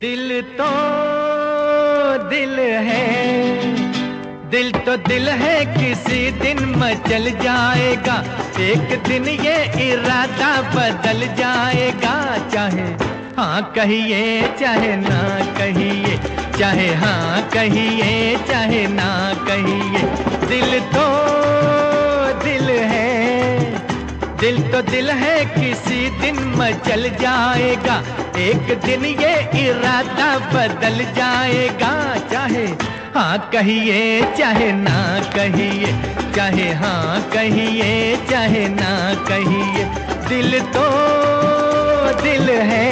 दिल तो दिल है, दिल तो दिल है, किसी दिन मचल जाएगा। एक दिन ये इरादा बदल जाएगा। चाहे हाँ कहिए चाहे ना कहिए, चाहे हाँ कहिए चाहे ना कहिए, दिल तो दिल है, दिल तो दिल है, किसी दिन मचल जाएगा। एक दिन ये इरादा बदल जाएगा। चाहे हाँ कहिए चाहे ना कहिए, चाहे हाँ कहिए चाहे ना कहिए, दिल तो दिल है।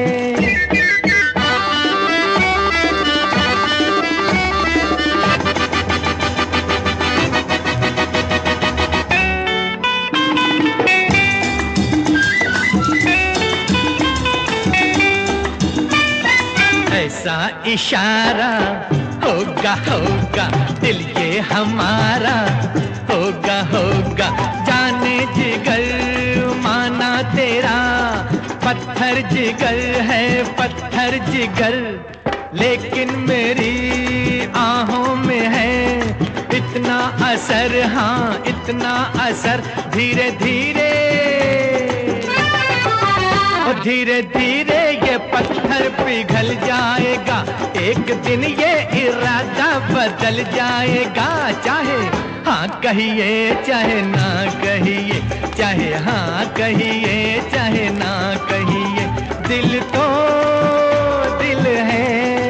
ऐसा इशारा होगा होगा, दिल ये हमारा होगा होगा, जाने जिगर माना तेरा, पत्थर जिगर है पत्थर जिगर, लेकिन मेरी आहों में है इतना असर, हाँ इतना असर, धीरे धीरे धीरे धीरे ये पत्थर पिघल जाएगा। एक दिन ये इरादा बदल जाएगा। चाहे हाँ कहिए चाहे ना कहिए, चाहे हाँ कहिए चाहे ना कहिए, दिल तो दिल है।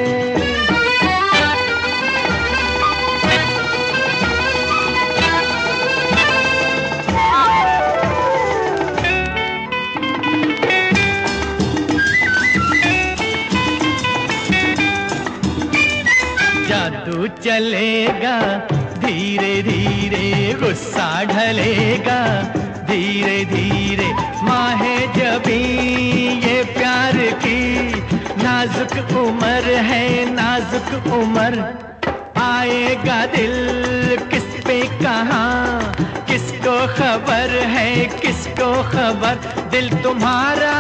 जादू चलेगा धीरे धीरे, गुस्सा ढलेगा धीरे धीरे, माहे जबी ये प्यार की नाजुक उम्र है नाजुक उम्र, आएगा दिल किस पे कहाँ, किसको खबर है किसको खबर, दिल तुम्हारा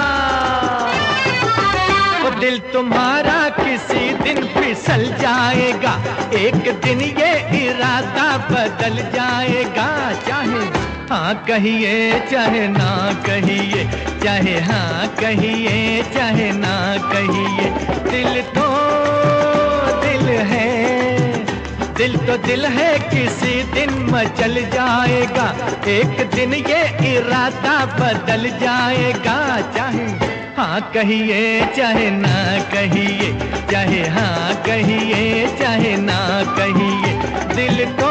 दिल तुम्हारा किसी दिन फिसल जाएगा। एक दिन ये इरादा बदल जाएगा। चाहे हाँ कहिए चाहे ना कहिए, चाहे हाँ कहिए चाहे ना कहिए, दिल तो दिल है, दिल तो दिल है, किसी दिन मचल जाएगा। एक दिन ये इरादा बदल जाएगा। चाहे हाँ कहिए चाहे ना कहिए, चाहे हाँ कहिए चाहे ना कहिए, दिल तो